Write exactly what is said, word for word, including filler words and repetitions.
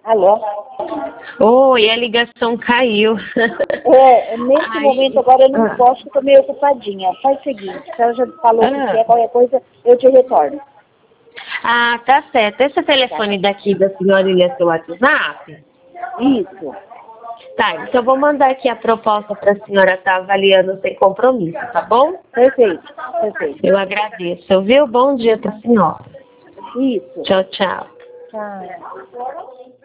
Alô? Oi, a ligação caiu. É, nesse Ai. momento agora eu não Ah. posso, estou meio ocupadinha. Faz o seguinte, se ela já falou Ah. que quer qualquer coisa, eu te retorno. Ah, tá certo. Esse telefone daqui da senhora ele é seu WhatsApp? Isso. Tá, então eu vou mandar aqui a proposta para a senhora estar avaliando sem compromisso, tá bom? Perfeito, perfeito. Eu agradeço, viu? Bom dia para a senhora. Isso. Tchau, tchau. Tchau.